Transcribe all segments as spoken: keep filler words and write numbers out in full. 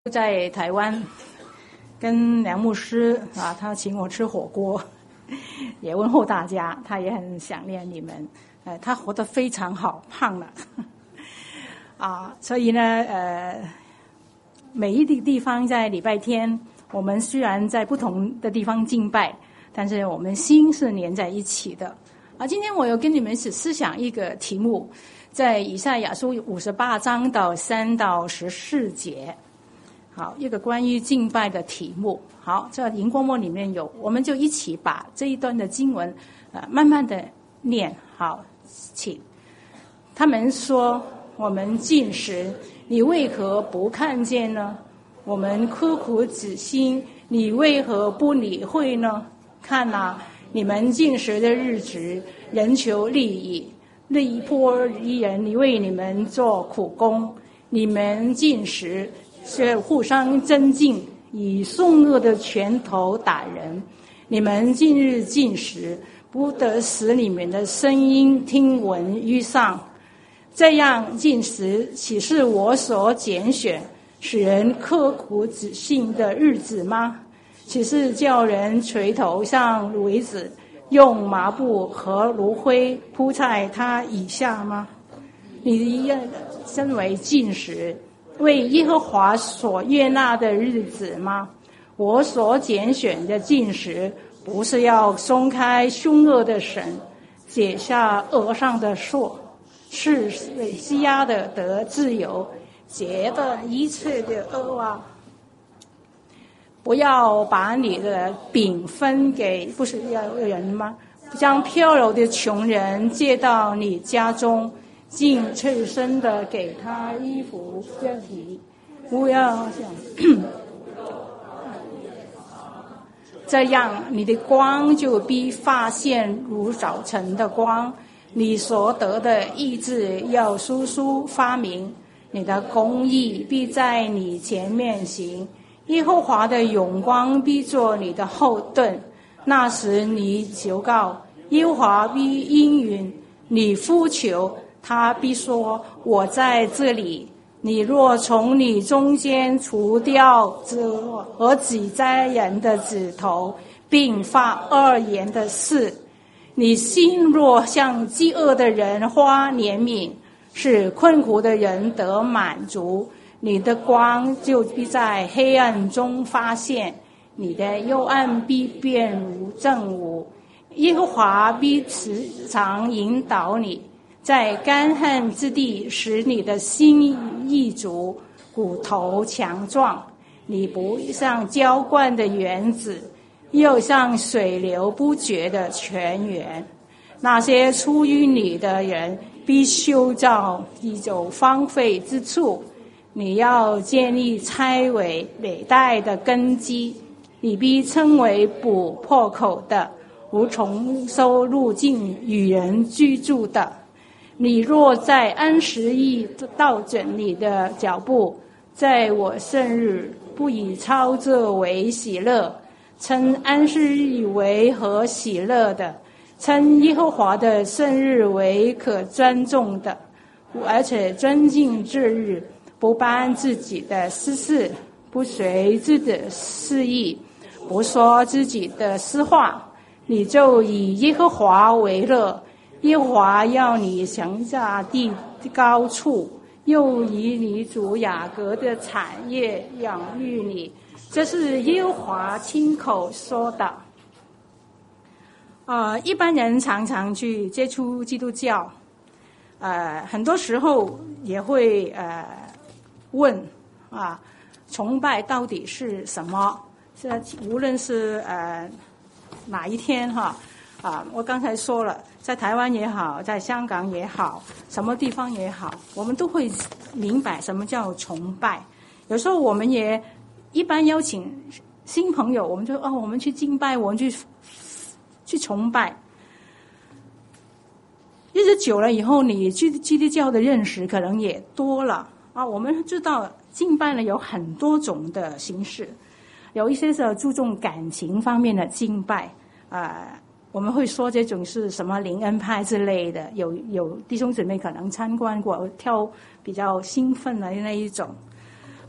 在台湾跟梁牧师啊，他请我吃火锅，也问候大家，他也很想念你们。呃，他活得非常好，胖了啊，所以呢，呃，每一个地方在礼拜天，我们虽然在不同的地方敬拜，但是我们心是连在一起的。啊，今天我有跟你们是思想一个题目，在以赛亚书五十八章到三到十四节。好，一个关于敬拜的题目。好，这荧光幕里面有，我们就一起把这一段的经文，呃，慢慢的念。好，请。他们说：“我们禁食，你为何不看见呢？我们刻苦止心，你为何不理会呢？看哪，你们禁食的日子，人求利益，利波一人，你为你们做苦工，你们禁食。”是互相争竞，以凶恶的拳头打人。你们近日禁食，不得使你们的声音听闻于上。这样禁食，岂是我所拣选，使人刻苦止信的日子吗？岂是叫人垂头像苇子，用麻布和炉灰铺在他以下吗？你身为禁食，为耶和华所悦纳的日子吗？我所拣选的禁食，不是要松开凶恶的绳，解下额上的锁，是西压的得自由，解的一切的恶啊！不要把你的饼分给不是要人吗？将漂流的穷人接到你家中，尽赤身的给他衣服遮体，不要想这样，你的光就必发现如早晨的光，你所得的意志要速速发明，你的公义必在你前面行，耶和华的荣光必作你的后盾。那时你求告，耶和华必应允，你呼求，他必说：“我在这里。”你若从你中间除掉和己哉人的指头，并发恶言的事，你心若向饥饿的人发怜悯，使困苦的人得满足，你的光就必在黑暗中发现，你的幽暗必变如正午。耶和华必时常引导你，在干旱之地使你的心益足，骨头强壮。你不像浇灌的园子，又像水流不绝的泉源。那些出于你的人必修造一种荒废之处，你要建立拆毁累代的根基，你必称为补破口的，无重收入境与人居住的。你若在安息日倒整你的脚步，在我圣日不以操作为喜乐，称安息日为可喜乐的，称耶和华的圣日为可尊重的，而且尊敬这日，不办自己的私事，不随自己的私意，不说自己的私话，你就以耶和华为乐。耶和华要你降下地高处，又以你主雅各的产业养育你，这是耶和华亲口说的。呃，一般人常常去接触基督教，呃，很多时候也会呃问啊，崇拜到底是什么？这无论是呃哪一天哈。啊，我刚才说了，在台湾也好，在香港也好，什么地方也好，我们都会明白什么叫崇拜。有时候我们也一般邀请新朋友，我们就哦，我们去敬拜，我们去去崇拜。日子久了以后，你对基督教的认识可能也多了啊。我们知道敬拜呢有很多种的形式，有一些是注重感情方面的敬拜啊。呃我们会说这种是什么灵恩派之类的，有有弟兄姊妹可能参观过，跳比较兴奋的那一种。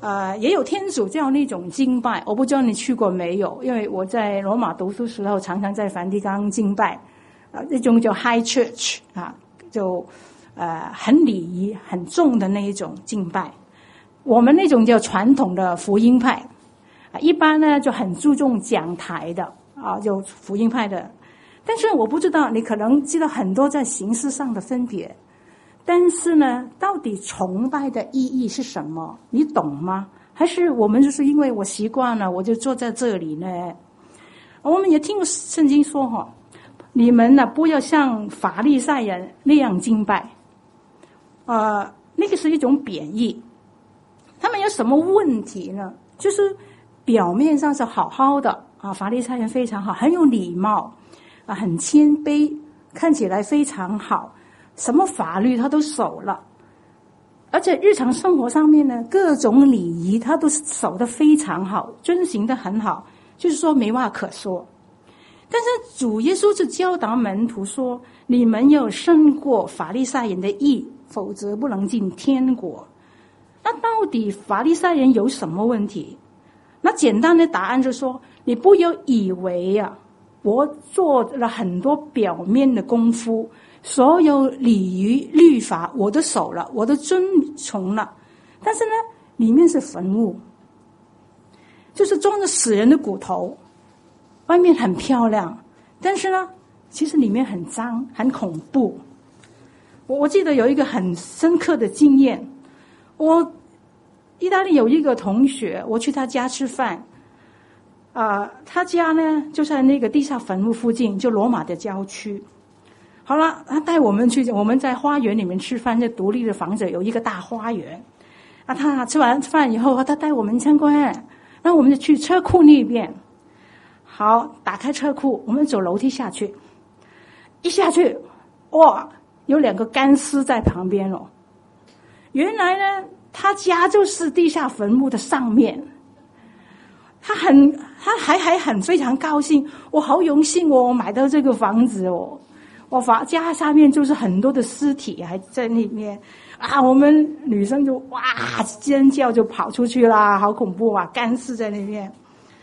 呃，也有天主教那种敬拜，我不知道你去过没有，因为我在罗马读书时候常常在梵蒂冈敬拜，呃，那种叫 High Church 啊，就呃很礼仪很重的那一种敬拜。我们那种叫传统的福音派，啊，一般呢就很注重讲台的啊，就福音派的。但是我不知道，你可能知道很多在形式上的分别。但是呢，到底崇拜的意义是什么？你懂吗？还是我们就是因为我习惯了，我就坐在这里呢？我们也听过圣经说哈，你们呢不要像法利赛人那样敬拜，呃，那个是一种贬义。他们有什么问题呢？就是表面上是好好的啊，法利赛人非常好，很有礼貌啊，很谦卑，看起来非常好。什么法律他都守了，而且日常生活上面呢，各种礼仪他都守得非常好，遵行得很好，就是说没话可说。但是主耶稣就教导门徒说，你们要胜过法利赛人的义，否则不能进天国。那到底法利赛人有什么问题？那简单的答案就是说，你不要以为啊，我做了很多表面的功夫，所有礼仪律法我都守了，我都遵从了，但是呢，里面是坟墓，就是装着死人的骨头，外面很漂亮，但是呢，其实里面很脏，很恐怖。我我记得有一个很深刻的经验，我意大利有一个同学，我去他家吃饭，啊、呃，他家呢就在那个地下坟墓附近，就罗马的郊区。好了，他带我们去，我们在花园里面吃饭，在独立的房子有一个大花园。啊，他吃完饭以后，他带我们参观，然后我们就去车库那边。好，打开车库，我们走楼梯下去，一下去，哇，有两个干尸在旁边哦。原来呢，他家就是地下坟墓的上面。他很，他还还很非常高兴，我好荣幸哦，我买到这个房子哦。我房家下面就是很多的尸体还在那边啊，我们女生就哇尖叫就跑出去啦，好恐怖啊，干尸在那边。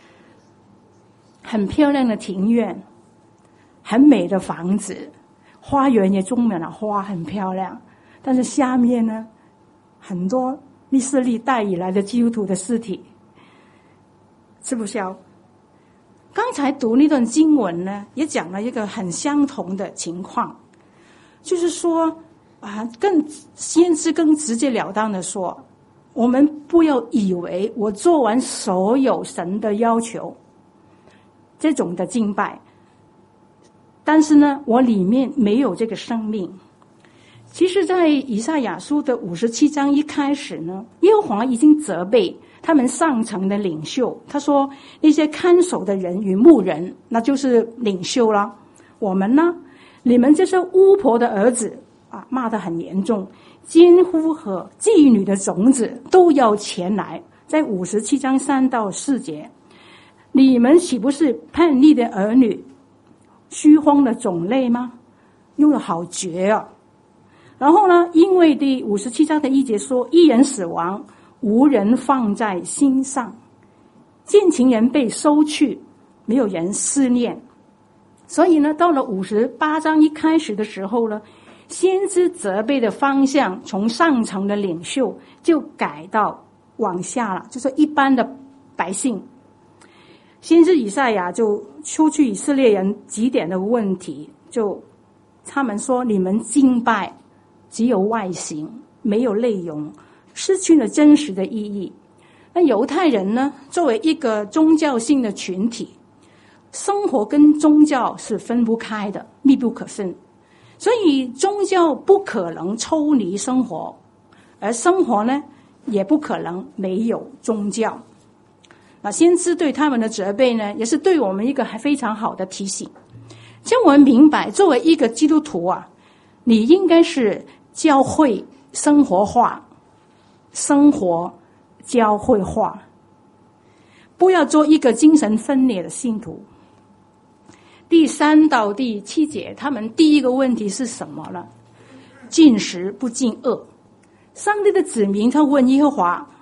很漂亮的庭院，很美的房子，花园也种满了花，很漂亮。但是下面呢，很多历世历代以来的基督徒的尸体，吃不消。刚才读那段经文呢，也讲了一个很相同的情况，就是说啊，更先知更直截了当的说，我们不要以为我做完所有神的要求，这种的敬拜，但是呢，我里面没有这个生命。其实在以赛亚书的五十七章一开始呢，耶和华已经责备他们上层的领袖，他说那些看守的人与牧人，那就是领袖了。我们呢，你们这些巫婆的儿子啊，骂得很严重，奸夫和妓女的种子都要前来。在五十七章三到四节，你们岂不是叛逆的儿女，虚荒的种类吗？用得好绝啊！然后呢，因为第五十七章的一节说，一人死亡，无人放在心上，见情人被收去，没有人思念。所以呢，到了五十八章一开始的时候呢，先知责备的方向从上层的领袖就改到往下了，就是一般的百姓。先知以赛亚就出去以色列人几点的问题，就他们说，你们敬拜只有外形，没有内容，失去了真实的意义。那犹太人呢，作为一个宗教性的群体，生活跟宗教是分不开的，密不可分。所以宗教不可能抽离生活，而生活呢，也不可能没有宗教。那先知对他们的责备呢，也是对我们一个非常好的提醒，叫我们明白，作为一个基督徒啊，你应该是教会生活化，生活教会化，不要做一个精神分裂的信徒。第三到第七节，他们第一个问题是什么呢？禁食不禁恶。上帝的子民他问耶和华，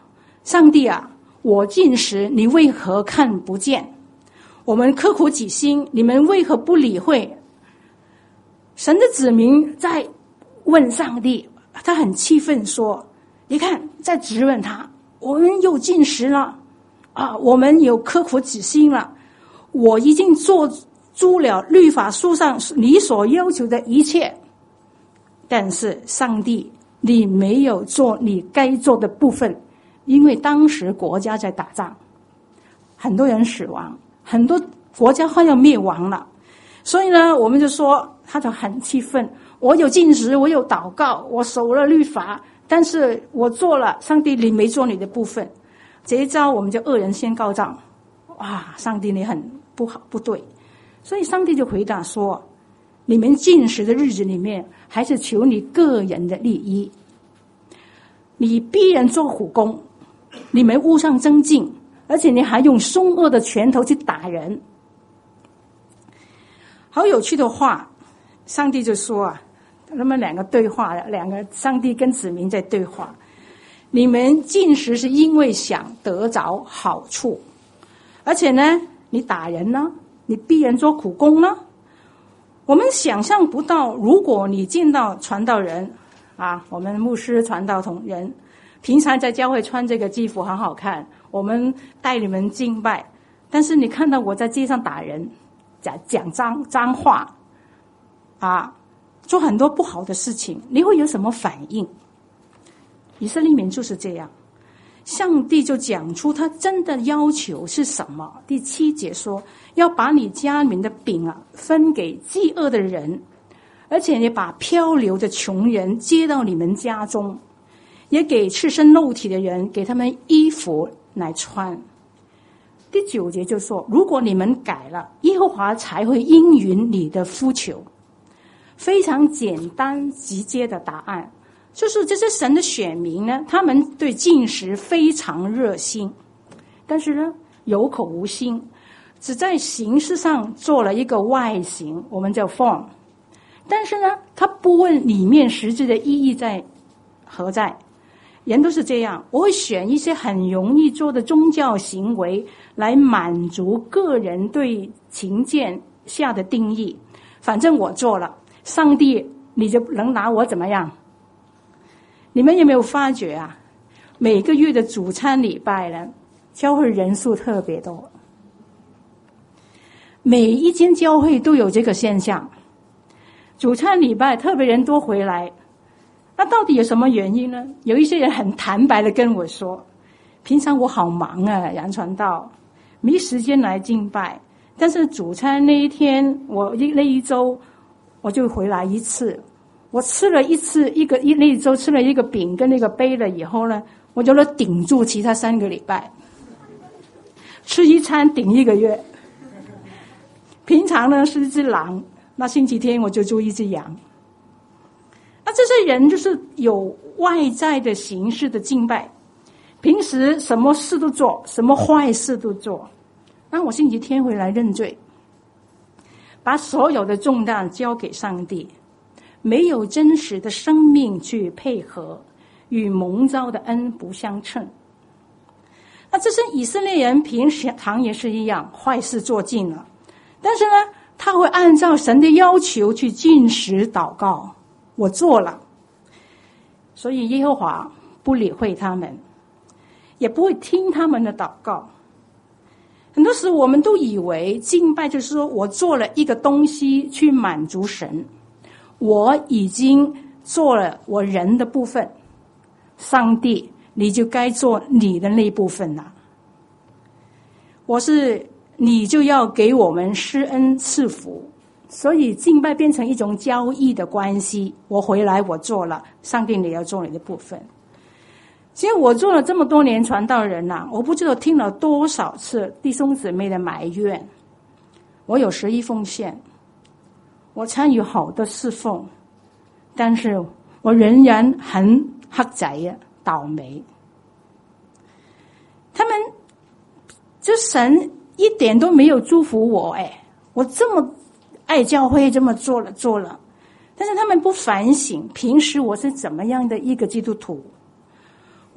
上帝啊，我进食，你为何看不见？我们刻苦己心，你们为何不理会？神的子民在问上帝，他很气愤说，你看在质问他，我们又进食了啊，我们有刻苦己心了，我已经做足了律法书上你所要求的一切，但是上帝你没有做你该做的部分，因为当时国家在打仗，很多人死亡，很多国家快要灭亡了，所以呢我们就说他就很气愤，我有进食，我有祷告，我守了律法，但是我做了，上帝你没做你的部分。这一招我们就恶人先告状，哇，上帝你很不好不对。所以上帝就回答说，你们进食的日子里面还是求你个人的利益，你逼人做苦工，你们误上增进，而且你还用凶恶的拳头去打人。好有趣的话，上帝就说啊，他们两个对话，两个上帝跟子民在对话，你们进食是因为想得着好处，而且呢你打人呢，你逼人做苦工呢。我们想象不到，如果你见到传道人啊，我们牧师传道同人平常在教会穿这个衣服很好看，我们带你们敬拜，但是你看到我在街上打人，讲讲脏脏话啊，做很多不好的事情，你会有什么反应？以色列民就是这样，上帝就讲出他真的要求是什么。第七节说，要把你家里面的饼啊分给饥饿的人，而且也把漂流的穷人接到你们家中，也给赤身露体的人给他们衣服来穿。第九节就说，如果你们改了，耶和华才会应允你的呼求。非常简单直接的答案，就是这些神的选民呢，他们对进食非常热心，但是呢有口无心，只在形式上做了一个外形，我们叫 form， 但是呢他不问里面实质的意义在何在。人都是这样，我会选一些很容易做的宗教行为来满足个人对情见下的定义，反正我做了，上帝你就能拿我怎么样？你们有没有发觉啊？每个月的主餐礼拜呢，教会人数特别多，每一间教会都有这个现象，主餐礼拜特别人多回来。那到底有什么原因呢？有一些人很坦白的跟我说，平常我好忙啊，杨传道没时间来敬拜，但是主餐那一天，我一那一周我就回来一次，我吃了一次一个一那一周吃了一个饼跟那个杯了以后呢，我就能顶住其他三个礼拜，吃一餐顶一个月。平常呢是一只狼，那星期天我就做一只羊。那这些人就是有外在的形式的敬拜，平时什么事都做，什么坏事都做。那我星期天回来认罪，把所有的重担交给上帝，没有真实的生命去配合，与蒙召的恩不相称。那这些以色列人平常也是一样，坏事做尽了，但是呢他会按照神的要求去进食祷告，我做了，所以耶和华不理会他们，也不会听他们的祷告。很多时候我们都以为敬拜就是说我做了一个东西去满足神，我已经做了我人的部分，上帝你就该做你的那部分了。我是你就要给我们施恩赐福，所以敬拜变成一种交易的关系，我回来我做了，上帝你要做你的部分。其实我做了这么多年传道人啊，我不知道听了多少次弟兄姊妹的埋怨。我有十一奉献，我参与好多侍奉，但是我仍然很黑仔啊，倒霉。他们就神一点都没有祝福我，哎，我这么爱教会，这么做了做了，但是他们不反省平时我是怎么样的一个基督徒。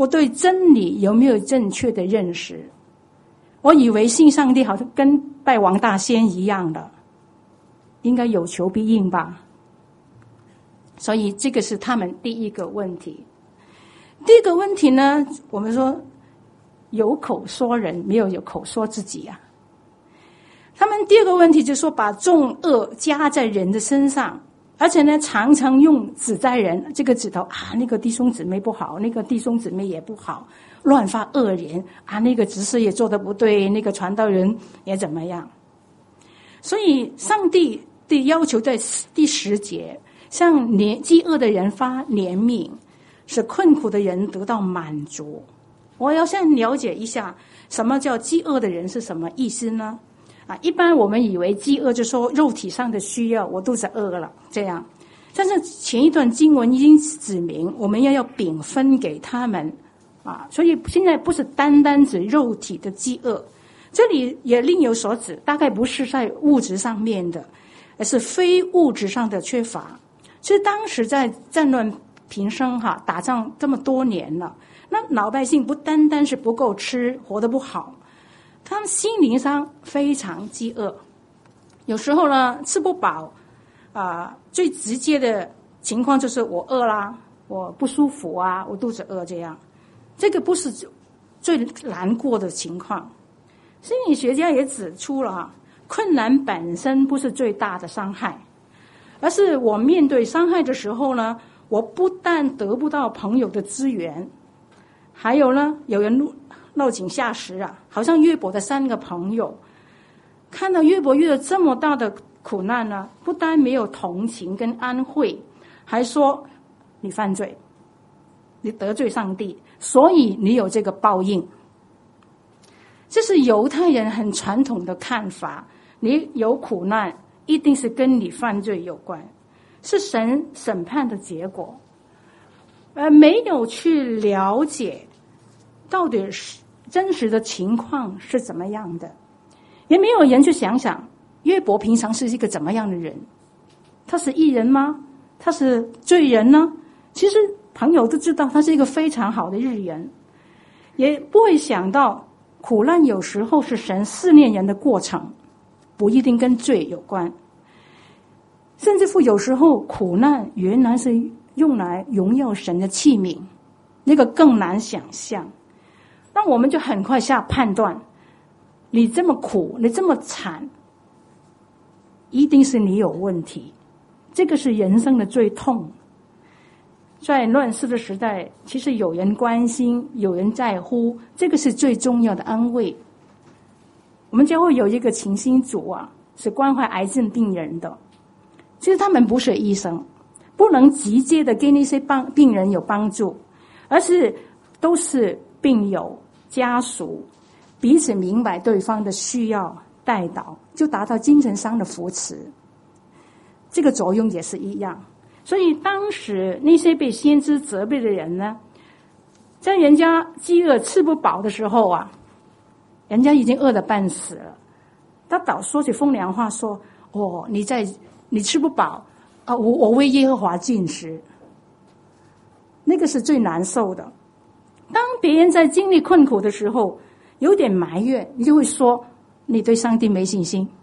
我对真理有没有正确的认识？我以为信上帝好像跟拜王大仙一样的，应该有求必应吧。所以这个是他们第一个问题。第二个问题呢，我们说有口说人，没有有口说自己啊。他们第二个问题就是说，把重恶加在人的身上，而且呢，常常用指在人这个指头啊，那个弟兄姊妹不好，那个弟兄姊妹也不好，乱发恶言啊，那个执事也做得不对，那个传道人也怎么样。所以上帝的要求在第十节，向怜饥饿的人发怜悯，使困苦的人得到满足。我要先了解一下什么叫饥饿的人是什么意思呢？啊，一般我们以为饥饿就说肉体上的需要，我肚子饿了这样。但是前一段经文已经指明，我们要要饼分给他们啊，所以现在不是单单指肉体的饥饿，这里也另有所指，大概不是在物质上面的，而是非物质上的缺乏。其实当时在战乱频生哈，打仗这么多年了，那老百姓不单单是不够吃，活得不好，他们心灵上非常饥饿。有时候呢，吃不饱啊、呃，最直接的情况就是我饿啦，我不舒服啊，我肚子饿这样。这个不是最难过的情况。心理学家也指出了啊，困难本身不是最大的伤害，而是我面对伤害的时候呢，我不但得不到朋友的资源，还有呢，有人落落井下石啊，好像约伯的三个朋友，看到约伯遇到这么大的苦难呢，不但没有同情跟安慰，还说你犯罪，你得罪上帝，所以你有这个报应。这是犹太人很传统的看法，你有苦难一定是跟你犯罪有关，是神审判的结果，而没有去了解到底是真实的情况是怎么样的，也没有人去想想约伯平常是一个怎么样的人，他是义人吗？他是罪人呢？其实朋友都知道他是一个非常好的义人，也不会想到苦难有时候是神试炼人的过程，不一定跟罪有关，甚至乎有时候苦难原来是用来荣耀神的器皿，那个更难想象。那我们就很快下判断，你这么苦，你这么惨，一定是你有问题，这个是人生的最痛。在乱世的时代，其实有人关心，有人在乎，这个是最重要的安慰。我们教会有一个勤心组啊，是关怀癌症病人的。其实他们不是医生，不能直接的给那些帮病人有帮助，而是都是病友家属彼此明白对方的需要，带导，就达到精神上的扶持。这个作用也是一样。所以当时那些被先知责备的人呢，在人家饥饿吃不饱的时候啊，人家已经饿得半死了，他倒说起风凉话说，哦，你在你吃不饱啊，我我为耶和华进食，那个是最难受的。当别人在经历困苦的时候，有点埋怨，你就会说你对上帝没信心。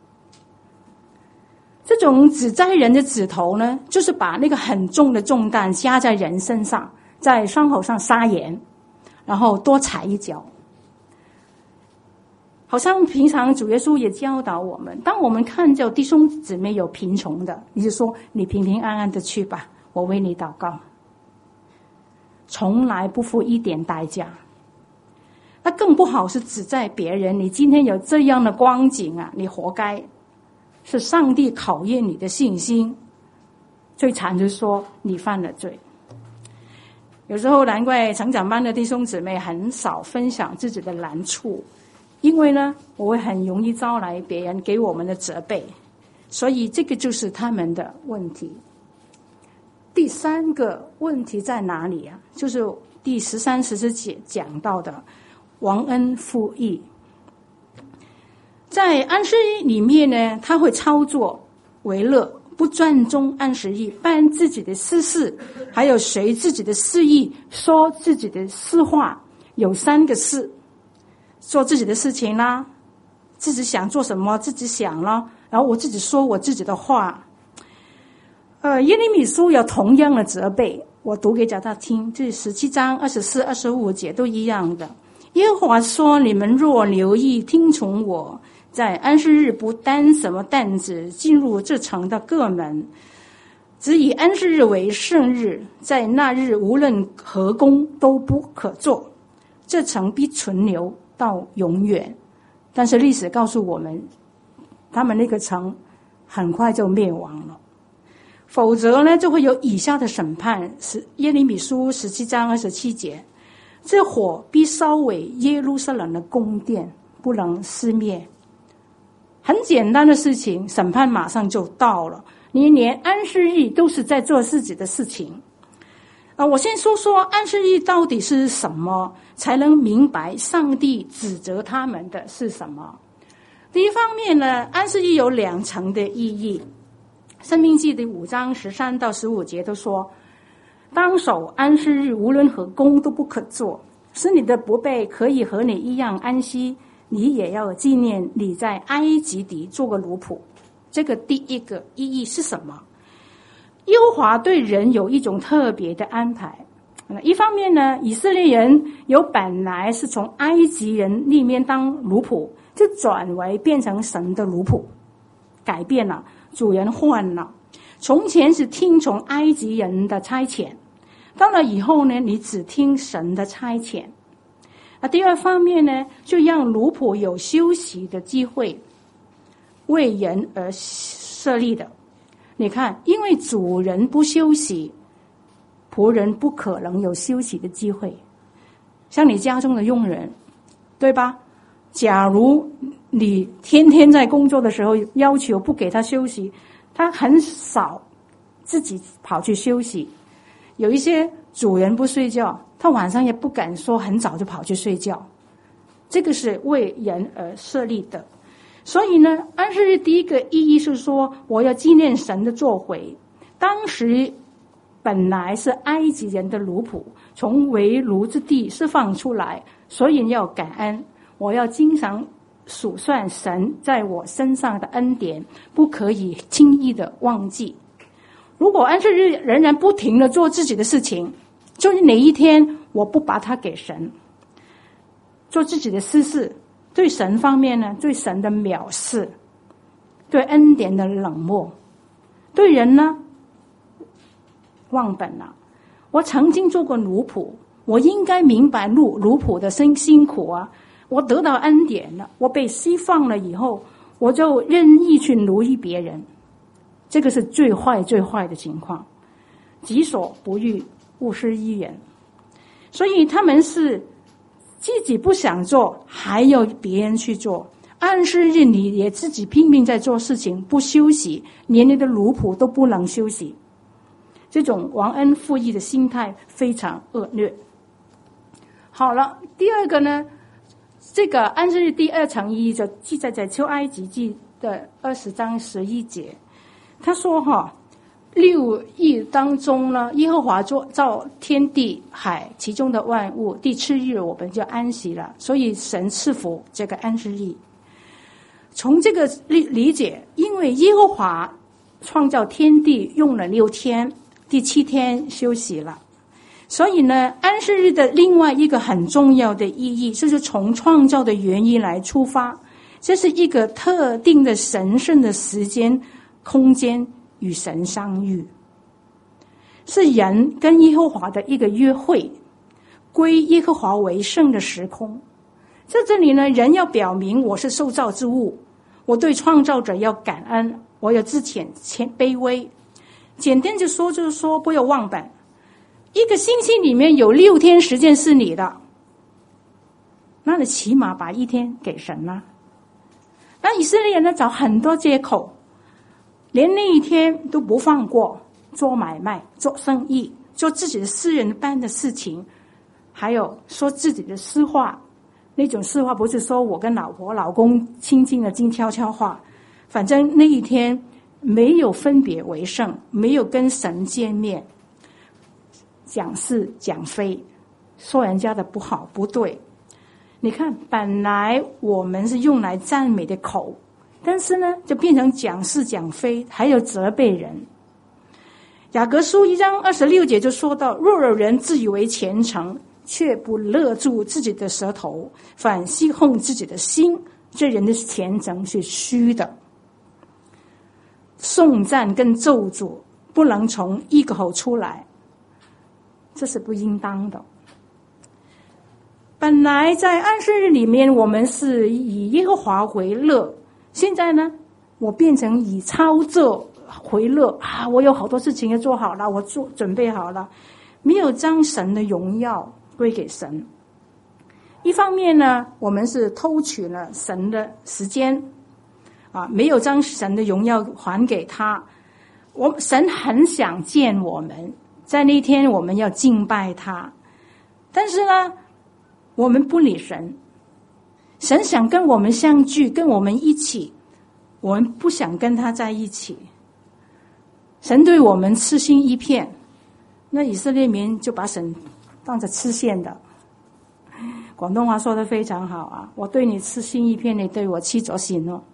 这种指摘人的指头呢，就是把那个很重的重担加在人身上，在伤口上撒盐，然后多踩一脚。好像平常主耶稣也教导我们，当我们看见弟兄姊妹有贫穷的，你就说你平平安安的去吧，我为你祷告，从来不付一点代价。那更不好是指在别人，你今天有这样的光景啊，你活该，是上帝考验你的信心。最惨就是说你犯了罪。有时候难怪成长班的弟兄姊妹很少分享自己的难处，因为呢，我会很容易招来别人给我们的责备，所以这个就是他们的问题。第三个问题在哪里啊？就是第十三、十四节讲到的忘恩负义。在安息里面呢，他会操作为乐， 不尊重安息日，办自己的私事，还有随自己的私意说自己的私话。有三个事，做自己的事情啦，自己想做什么自己想了，然后我自己说我自己的话。呃，耶利米书有同样的责备，我读给大家听，这十七章二十四、二十五节都一样的。耶和华说：你们若留意听从我，在安息日不担什么担子进入这城的各门，只以安息日为圣日，在那日无论何工都不可做，这城必存留到永远。但是历史告诉我们，他们那个城很快就灭亡了，否则呢就会有以下的审判。是耶利米书十七章二十七节，这火必烧毁耶路撒冷的宫殿，不能熄灭。很简单的事情，审判马上就到了。你连安息日都是在做自己的事情。啊，我先说说安息日到底是什么，才能明白上帝指责他们的是什么。第一方面呢，安息日有两层的意义。申命记的五章十三到十五节都说，当守安息日，无论何工都不可做，使你的伯辈可以和你一样安息，你也要纪念你在埃及地做个奴仆。这个第一个意义是什么？耶和华对人有一种特别的安排。一方面呢，以色列人有本来是从埃及人里面当奴仆，就转为变成神的奴仆，改变了，主人换了。从前是听从埃及人的差遣，到了以后呢，你只听神的差遣。啊，第二方面呢，就让奴仆有休息的机会，为人而设立的。你看，因为主人不休息，仆人不可能有休息的机会。像你家中的佣人，对吧？假如你天天在工作的时候要求不给他休息，他很少自己跑去休息。有一些主人不睡觉，他晚上也不敢说很早就跑去睡觉。这个是为人而设立的。所以呢，安息日第一个意义是说，我要纪念神的作为。当时本来是埃及人的奴仆，从为奴之地释放出来，所以要感恩。我要经常数算神在我身上的恩典，不可以轻易的忘记。如果安息日仍然不停的做自己的事情，就是哪一天我不把它给神，做自己的私事，对神方面呢，对神的藐视，对恩典的冷漠，对人呢忘本了。我曾经做过奴仆，我应该明白奴奴仆的辛辛苦啊。我得到恩典了，我被释放了以后，我就任意去奴役别人，这个是最坏最坏的情况。己所不欲，勿施于人。所以他们是自己不想做，还要别人去做。安息日你也自己拼命在做事情，不休息，连你的奴仆都不能休息。这种忘恩负义的心态非常恶劣。好了，第二个呢，这个安息日第二层意义就记载在出埃及记的二十章十一节。他说哈，六日当中呢，耶和华造天地海其中的万物，第七日我们就安息了，所以神赐福这个安息日。从这个理解，因为耶和华创造天地用了六天，第七天休息了，所以呢，安息日的另外一个很重要的意义，就是从创造的原因来出发，这是一个特定的神圣的时间空间与神相遇，是人跟耶和华的一个约会，归耶和华为圣的时空。在这里呢，人要表明我是受造之物，我对创造者要感恩，我要自谦卑微。简单就说就是说，不要忘本。一个星期里面有六天时间是你的，那你起码把一天给神了。那以色列人呢，找很多借口，连那一天都不放过，做买卖、做生意、做自己的私人般的事情，还有说自己的私话。那种私话不是说我跟老婆、老公亲近的静悄悄话，反正那一天没有分别为圣，没有跟神见面，讲是讲非，说人家的不好不对。你看，本来我们是用来赞美的口，但是呢，就变成讲是讲非，还有责备人。雅各书一章二十六节就说到：若有人自以为虔诚，却不勒住自己的舌头，反戏哄自己的心，这人的虔诚是虚的。颂赞跟咒诅不能从一个口出来，这是不应当的。本来在安息日里面，我们是以耶和华为乐，现在呢，我变成以操作为乐啊！我有好多事情要做好了，我做准备好了，没有将神的荣耀归给神。一方面呢，我们是偷取了神的时间啊，没有将神的荣耀还给他。我神很想见我们，在那天我们要敬拜他，但是呢，我们不理神。神想跟我们相聚，跟我们一起，我们不想跟他在一起。神对我们痴心一片，那以色列民就把神当着痴线的。广东话说得非常好啊，我对你痴心一片，你对我痴咗線哦。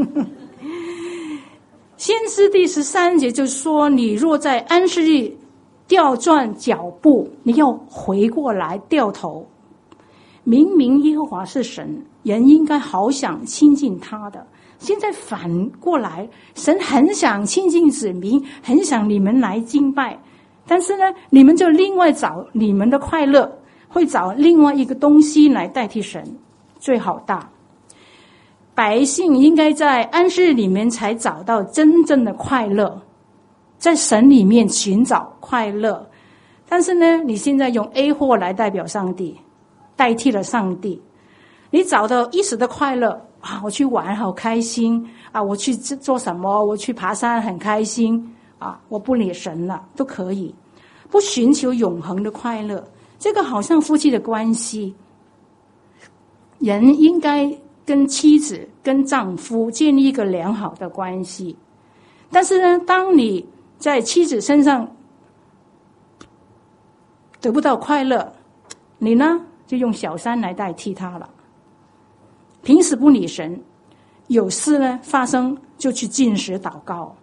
先知第十三节就说，你若在安息日调转脚步，你要回过来掉头。明明耶和华是神，人应该好想亲近他的，现在反过来，神很想亲近子民，很想你们来敬拜，但是呢，你们就另外找你们的快乐，会找另外一个东西来代替神，最好大。百姓应该在安息日里面才找到真正的快乐，在神里面寻找快乐。但是呢，你现在用 A 货来代表上帝，代替了上帝，你找到一时的快乐啊，我去玩好开心啊，我去做什么，我去爬山很开心啊，我不理神了都可以，不寻求永恒的快乐。这个好像夫妻的关系，人应该跟妻子跟丈夫建立一个良好的关系，但是呢，当你在妻子身上得不到快乐，你呢就用小三来代替他了。平时不理神，有事呢发生就去禁食祷告。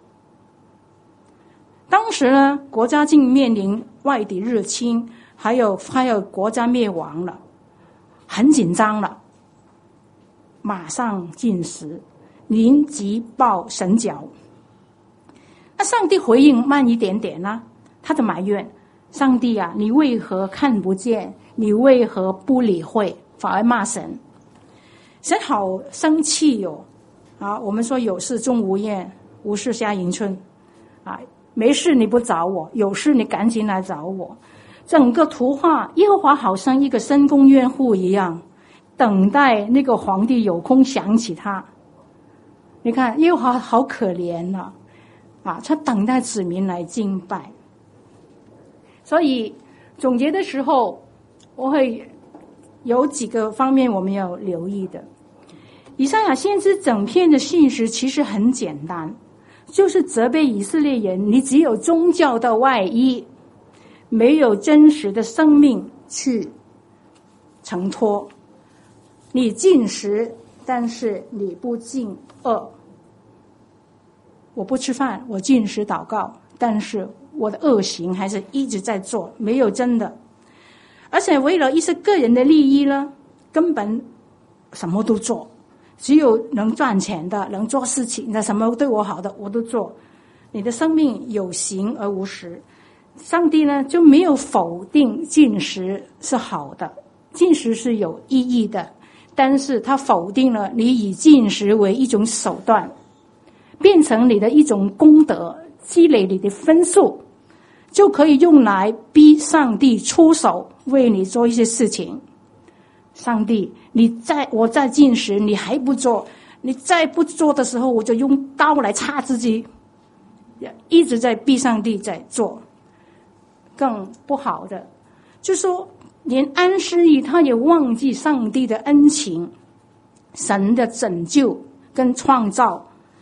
当时呢，国家竟面临外敌入侵，还有还有国家灭亡了，很紧张了，马上禁食，临急抱神脚。那上帝回应慢一点点呢、啊，他的埋怨：上帝啊，你为何看不见？你为何不理会？反而骂神。神好生气哟、哦！啊，我们说有事钟无艳，无事夏迎春。啊，没事你不找我，有事你赶紧来找我。整个图画，耶和华好像一个深宫怨妇一样，等待那个皇帝有空想起他。你看，耶和华好可怜啊！啊，他等待子民来敬拜。所以总结的时候，我会有几个方面我们要留意的。以赛亚先知整篇的信息其实很简单，就是责备以色列人，你只有宗教的外衣，没有真实的生命去承托。你禁食，但是你不禁恶。我不吃饭，我禁食祷告，但是我的恶行还是一直在做，没有真的。而且为了一些个人的利益呢，根本什么都做，只有能赚钱的，能做事情的，什么对我好的我都做。你的生命有形而无实。上帝呢就没有否定禁食是好的，禁食是有意义的，但是他否定了你以禁食为一种手段，变成你的一种功德，积累你的分数，就可以用来逼上帝出手为你做一些事情。上帝，你在我在禁食，你还不做，你再不做的时候，我就用刀来插自己，一直在逼上帝在做。更不好的，就说连安息日他也忘记上帝的恩情，神的拯救跟创造，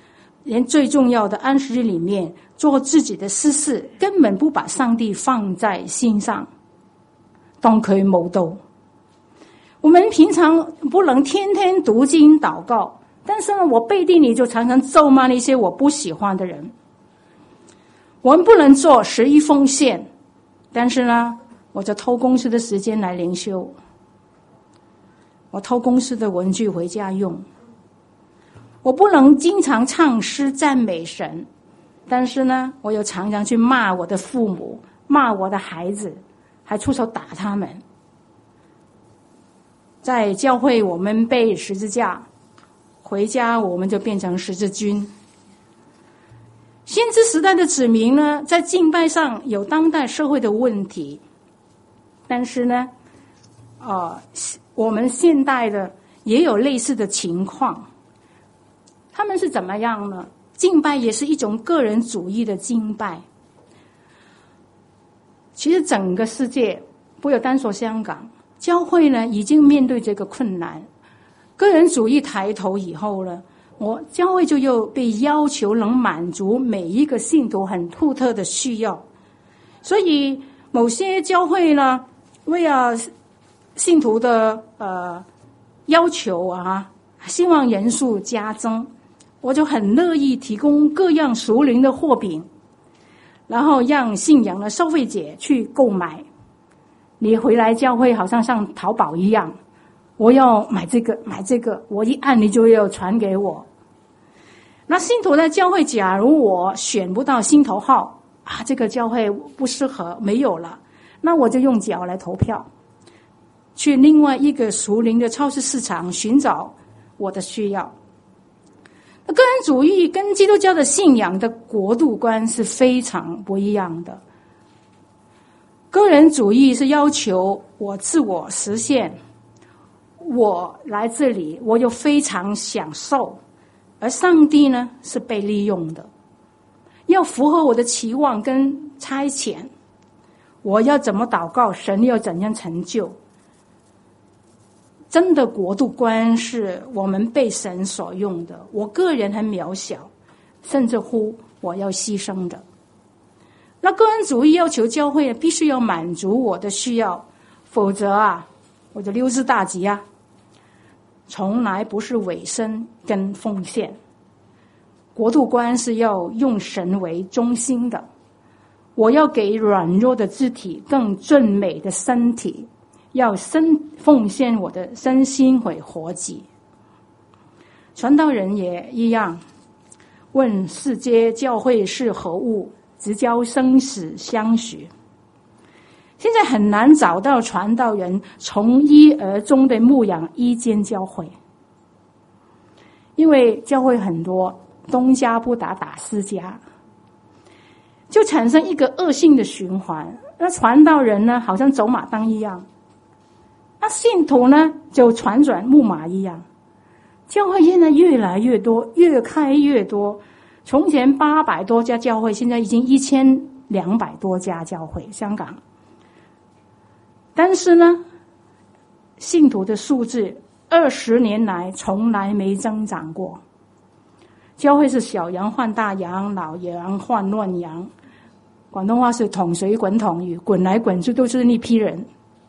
连最重要的安息日里面做自己的私事，根本不把上帝放在心上，當佢冇到。我们平常不能天天读经祷告，但是呢，我背地里就常常咒骂那些我不喜欢的人。我们不能做十一奉献，但是呢，我就偷公司的时间来灵修，我偷公司的文具回家用。我不能经常唱诗赞美神，但是呢，我又常常去骂我的父母，骂我的孩子，还出手打他们。在教会我们背十字架，回家我们就变成十字军。先知时代的子民呢，在敬拜上有当代社会的问题，但是呢，呃，我们现代的也有类似的情况。他们是怎么样呢？敬拜也是一种个人主义的敬拜。其实整个世界，不有单说香港，教会呢已经面对这个困难。个人主义抬头以后呢，我教会就又被要求能满足每一个信徒很独特的需要，所以某些教会呢，为了信徒的呃要求啊，希望人数加增，我就很乐意提供各样属灵的货品，然后让信仰的消费者去购买。你回来教会好像上淘宝一样，我要买这个买这个，我一按你就要传给我。那信徒的教会，假如我选不到心头号啊，这个教会不适合，没有了，那我就用脚来投票，去另外一个属灵的超市市场寻找我的需要。个人主义跟基督教的信仰的国度观是非常不一样的。个人主义是要求我自我实现，我来这里我又非常享受，而上帝呢是被利用的，要符合我的期望跟差遣，我要怎么祷告，神要怎样成就。真的国度观是我们被神所用的，我个人很渺小，甚至乎我要牺牲的。那个人主义要求教会必须要满足我的需要，否则啊，我就溜之大吉啊！从来不是委身跟奉献。国度观是要用神为中心的，我要给软弱的肢体更俊美的身体，要身奉献我的身心为活祭。传道人也一样，问世界教会是何物，直教生死相许。现在很难找到传道人从一而终的牧养一间教会，因为教会很多，东家不打打西家，就产生一个恶性的循环。那传道人呢，好像走马灯一样，那信徒呢，就船转木马一样。教会现在越来越多，越开越多。从前八百多家教会，现在已经一千两百多家教会，香港。但是呢，信徒的数字二十年来从来没增长过。教会是小羊换大羊，老羊换乱羊。广东话是桶水滚桶鱼，滚来滚去都是那批人。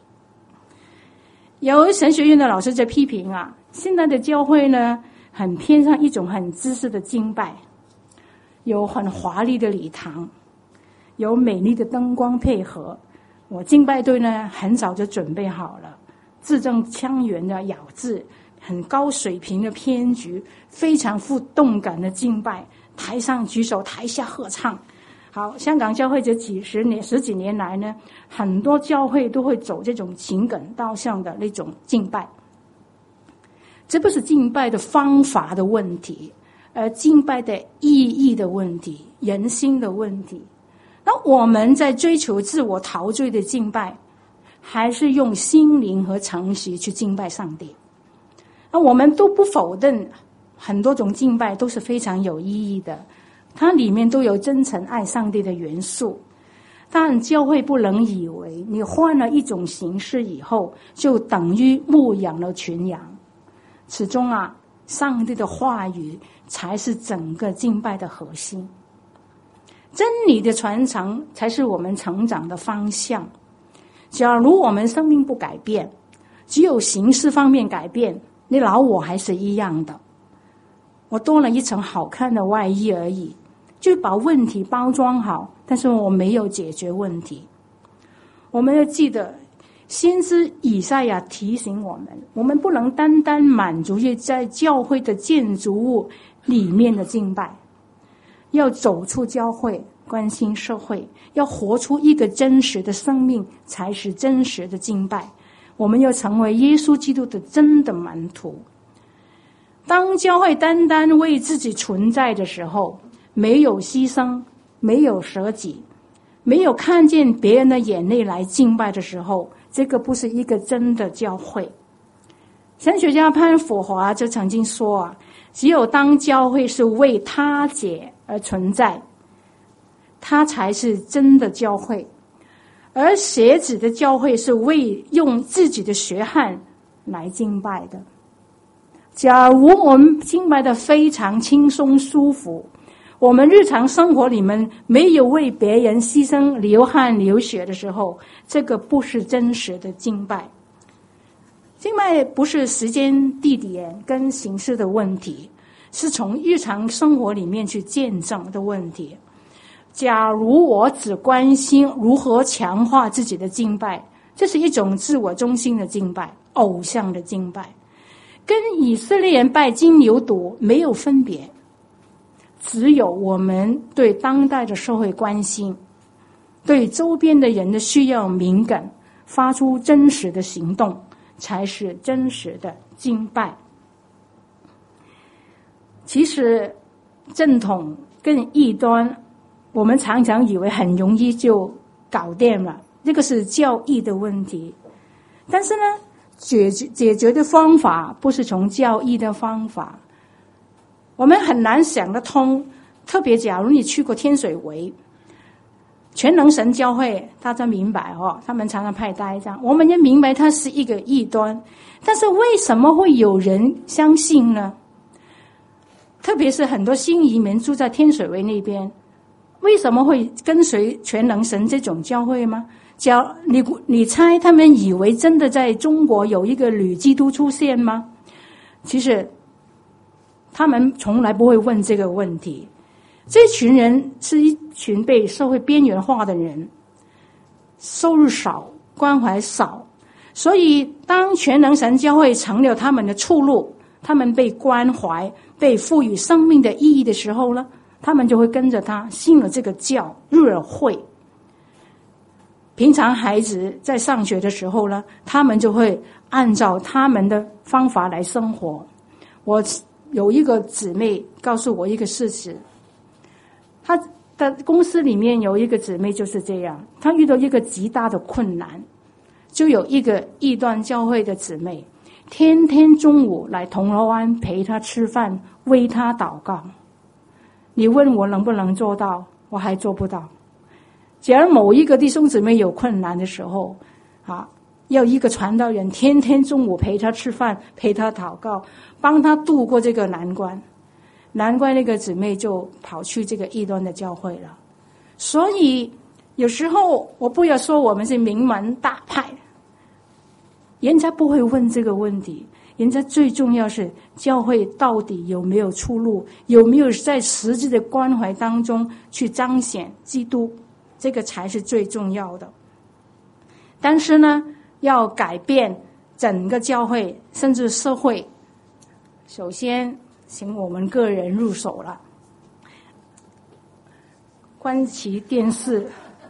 有神学院的老师在批评啊，现在的教会呢，很偏向一种很知识的敬拜，有很华丽的礼堂，有美丽的灯光配合。我敬拜队呢，很早就准备好了，字正腔圆的咬字，很高水平的编局，非常富动感的敬拜，台上举手，台下合唱。好，香港教会这几十年、十几年来呢，很多教会都会走这种情感导向的那种敬拜。这不是敬拜的方法的问题，而敬拜的意义的问题，人心的问题。那我们在追求自我陶醉的敬拜，还是用心灵和诚实去敬拜上帝？那我们都不否认很多种敬拜都是非常有意义的，它里面都有真诚爱上帝的元素。但教会不能以为你换了一种形式以后，就等于牧养了群羊。始终啊， 上帝的话语才是整个敬拜的核心，真理的传承才是我们成长的方向。假如我们生命不改变，只有形式方面改变，你老我还是一样的，我多了一层好看的外衣而已，就把问题包装好，但是我没有解决问题。我们要记得先知以赛亚提醒我们，我们不能单单满足于在教会的建筑物里面的敬拜，要走出教会，关心社会，要活出一个真实的生命，才是真实的敬拜。我们要成为耶稣基督的真的门徒。当教会单单为自己存在的时候，没有牺牲，没有舍己，没有看见别人的眼泪来敬拜的时候，这个不是一个真的教会。神学家潘福华就曾经说啊，只有当教会是为他解而存在，它才是真的教会。而邪子的教会是为用自己的血汗来敬拜的。假如我们敬拜的非常轻松舒服，我们日常生活里面没有为别人牺牲流汗流血的时候，这个不是真实的敬拜。敬拜不是时间地点跟形式的问题，是从日常生活里面去见证的问题。假如我只关心如何强化自己的敬拜，这是一种自我中心的敬拜，偶像的敬拜，跟以色列人拜金牛犊没有分别。只有我们对当代的社会关心，对周边的人的需要敏感，发出真实的行动，才是真实的敬拜。其实正统跟异端，我们常常以为很容易就搞定了，这个是教义的问题。但是呢，解决解决的方法不是从教义的方法，我们很难想得通。特别假如你去过天水围全能神教会，大家明白哦，他们常常派代章，我们也明白它是一个异端，但是为什么会有人相信呢？特别是很多新移民住在天水围那边，为什么会跟随全能神这种教会吗？假你你猜他们以为真的在中国有一个女基督出现吗？其实他们从来不会问这个问题。这群人是一群被社会边缘化的人，收入少，关怀少，所以当全能神教会成了他们的出路，他们被关怀，被赋予生命的意义的时候呢，他们就会跟着他信了这个教，入了会。平常孩子在上学的时候呢，他们就会按照他们的方法来生活。我有一个姊妹告诉我一个事实，她的公司里面有一个姊妹就是这样，她遇到一个极大的困难，就有一个异端教会的姊妹天天中午来铜锣湾陪她吃饭，为她祷告。你问我能不能做到，我还做不到。假如某一个弟兄姊妹有困难的时候啊，要一个传道人天天中午陪他吃饭，陪他祷告，帮他度过这个难关，难怪那个姊妹就跑去这个异端的教会了。所以有时候我不要说我们是名门大派，人家不会问这个问题，人家最重要是教会到底有没有出路，有没有在实际的关怀当中去彰显基督，这个才是最重要的。但是呢，要改变整个教会甚至社会，首先请我们个人入手了。关其电视，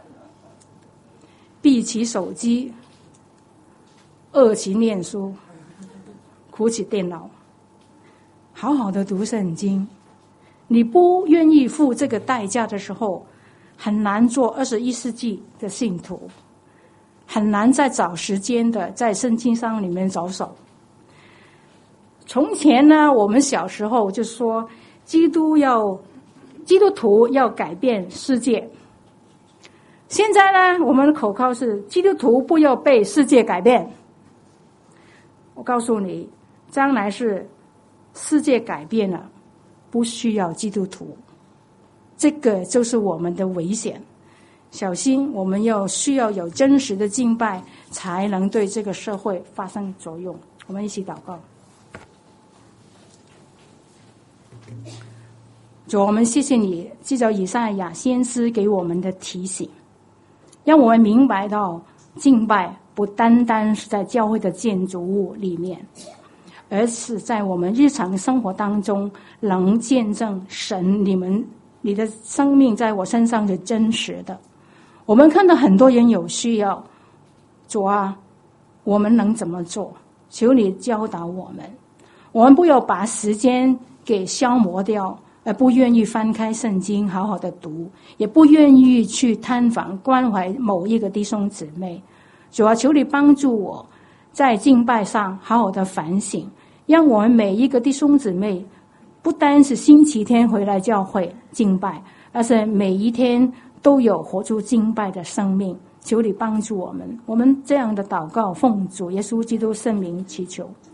闭其手机，饿其念书，苦其电脑，好好的读圣经。你不愿意付这个代价的时候，很难做二十一世纪的信徒，很难再找时间的在圣经上里面着手。从前呢，我们小时候就说基督要基督徒要改变世界，现在呢，我们的口号是基督徒不要被世界改变。我告诉你，将来是世界改变了，不需要基督徒，这个就是我们的危险。小心，我们要需要有真实的敬拜，才能对这个社会发生作用。我们一起祷告。主，我们谢谢你，藉着以赛亚先知给我们的提醒，让我们明白到敬拜不单单是在教会的建筑物里面，而是在我们日常生活当中能见证神你们你的生命在我身上是真实的。我们看到很多人有需要，主啊，我们能怎么做？求你教导我们，我们不要把时间给消磨掉，而不愿意翻开圣经好好的读，也不愿意去探访关怀某一个弟兄姊妹。主啊，求你帮助我在敬拜上好好的反省，让我们每一个弟兄姊妹不单是星期天回来教会敬拜，而是每一天都有活出敬拜的生命。求你帮助我们，我们这样的祷告奉主耶稣基督圣名祈求。